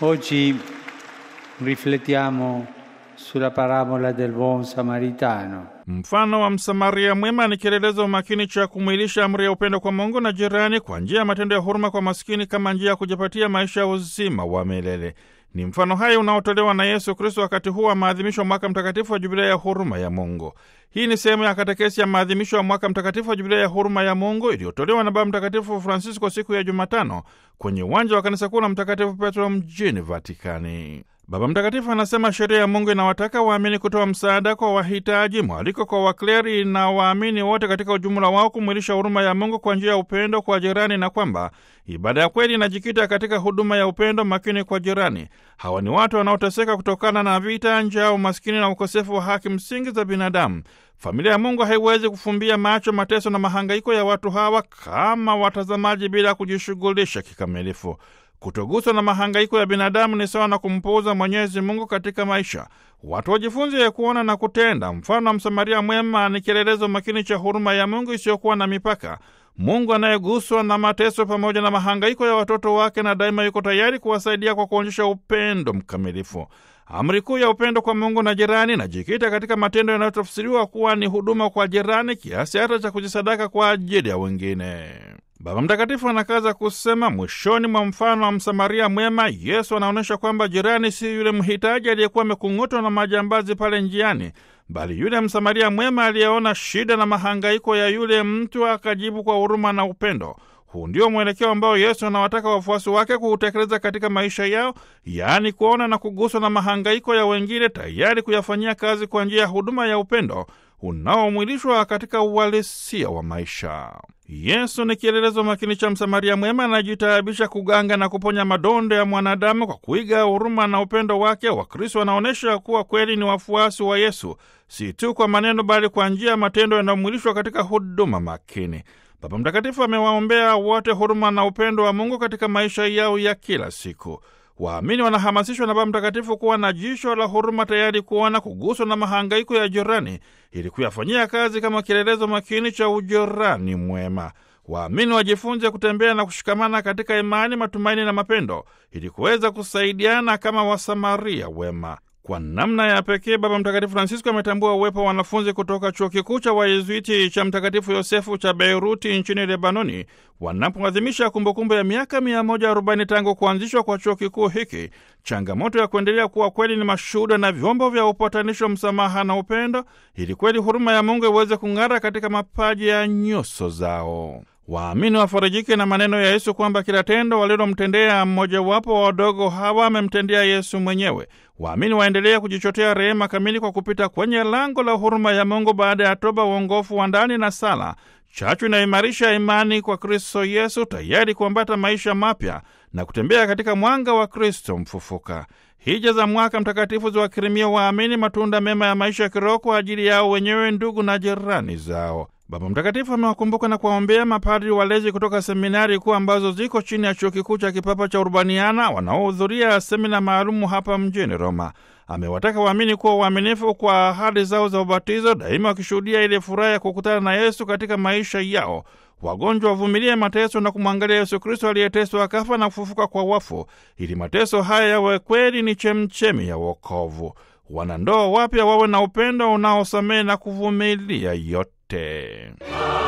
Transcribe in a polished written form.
Oggi riflettiamo sulla parabola del buon samaritano. Mfano wa Msamaria mwema ni kielelezo makini cha kumwilisha amri ya upendo kwa Mungu na jirani kwa njia ya matendo ya huruma kwa maskini kama njia ya kujipatia maisha ya uzima wa milele. Ni mfano hai unaotolewa na Yesu Kristo wakati huu wa maadhimisho ya mwaka mtakatifu wa Jubilei ya huruma ya Mungu. Hii ni sehemu ya katekesi ya maadhimisho ya mwaka mtakatifu wa Jubilei ya huruma ya Mungu iliyotolewa na Baba Mtakatifu Francisco siku ya Jumatano kwenye uwanja wa kanisa kuu la Mtakatifu Petro mjini Vatikani. Baba Mtakatifu anasema sheria ya Mungu inawataka waamini kutoa msaada kwa wahitaji, mwaliko kwa wakleri na waamini wote katika ujumla wao kumwilisha huruma ya Mungu kwa njia ya upendo kwa jirani, na kwamba ibada ya kweli inajikita katika huduma ya upendo makini kwa jirani. Hawa ni watu wanaoteseka kutokana na vita, njaa, umaskini na ukosefu wa haki msingi za binadamu. Familia ya Mungu haiwezi kufumbia macho mateso na mahangaiko ya watu hawa kama watazamaji bila kujishughulisha kikamilifu. Kutoguswa na mahangaiko ya binadamu ni sawa na kumpuuza Mwenyezi Mungu katika maisha. Watu wajifunze ya kuona na kutenda. Mfano wa Msamaria mwema ni kielelezo makini cha huruma ya Mungu isiyokuwa na mipaka. Mungu anayeguswa na mateso pamoja na mahangaiko ya watoto wake, na daima yuko tayari kuwasaidia kwa kuonyesha upendo mkamilifu. Amri kuu ya upendo kwa Mungu na jirani najikita katika matendo yanayotafsiriwa kuwa ni huduma kwa jirani, kiasi hata cha kujisadaka kwa ajili ya wengine. Baba Mtakatifu anakaza kusema, mwishoni mwa mfano wa Msamaria mwema, Yesu anaonyesha kwamba jirani si yule mhitaji aliyekuwa amekung'utwa na majambazi pale njiani, bali yule Msamaria mwema aliyeona shida na mahangaiko ya yule mtu akajibu kwa huruma na upendo. Huu ndio mwelekeo ambao Yesu anawataka wafuasi wake kuutekeleza katika maisha yao, yaani kuona na kuguswa na mahangaiko ya wengine, tayari kuyafanyia kazi kwa njia ya huduma ya upendo unaomwilishwa katika uhalisia wa maisha. Yesu ni kielelezo makini cha Msamaria mwema, anajitaabisha kuganga na kuponya madondo ya mwanadamu. Kwa kuiga huruma na upendo wake, Wakristo wanaonyesha kuwa kweli ni wafuasi wa Yesu, si tu kwa maneno, bali kwa njia ya matendo yanayomwilishwa katika huduma makini. Baba Mtakatifu amewaombea wote huruma na upendo wa Mungu katika maisha yao ya kila siku. Waamini wanahamasishwa na Baba Mtakatifu kuwa na jicho la huruma, tayari kuona, kuguswa na mahangaiko ya jirani ili kuyafanyia kazi kama kielelezo makini cha ujirani mwema. Waamini wajifunze kutembea na kushikamana katika imani, matumaini na mapendo ili kuweza kusaidiana kama Wasamaria wema. Kwa namna ya pekee, Baba Mtakatifu Francisco ametambua uwepo wa wanafunzi kutoka chuo kikuu cha Wayezuiti cha Mtakatifu Yosefu cha Beiruti nchini Lebanoni wanapoadhimisha kumbukumbu ya miaka 140 tangu kuanzishwa kwa chuo kikuu hiki. Changamoto ya kuendelea kuwa kweli ni mashuhuda na vyombo vya upatanisho, msamaha na upendo, ili kweli huruma ya Mungu iweze kung'ara katika mapaji ya nyuso zao. Waamini wafarijike na maneno ya Yesu kwamba kila tendo walilomtendea mmojawapo wa wadogo hawa amemtendea Yesu mwenyewe. Waamini waendelea kujichotea rehema kamili kwa kupita kwenye lango la huruma ya Mungu baada ya toba, uongofu wa ndani na sala. Chachu inaimarisha imani kwa Kristo Yesu, tayari kuambata maisha mapya na kutembea katika mwanga wa Kristo mfufuka. Hija za mwaka mtakatifu ziwakirimia waamini matunda mema ya maisha ya kiroho kwa ajili yao wenyewe, ndugu na jirani zao. Baba Mtakatifu amewakumbuka na kuwaombea mapadri walezi kutoka seminari kuu ambazo ziko chini ya chuo kikuu cha kipapa cha Urbaniana wanaohudhuria semina maalumu hapa mjini Roma. Amewataka waamini kuwa waaminifu kwa ahadi zao za ubatizo, daima wakishuhudia ile furaha ya kukutana na Yesu katika maisha yao. Wagonjwa wavumilie mateso na kumwangalia Yesu Kristo aliyeteswa akafa na kufufuka kwa wafu, ili mateso haya yawe kweli ni chemchemi ya wokovu. Wanandoa wapya wawe na upendo unaosamehe na kuvumilia yote.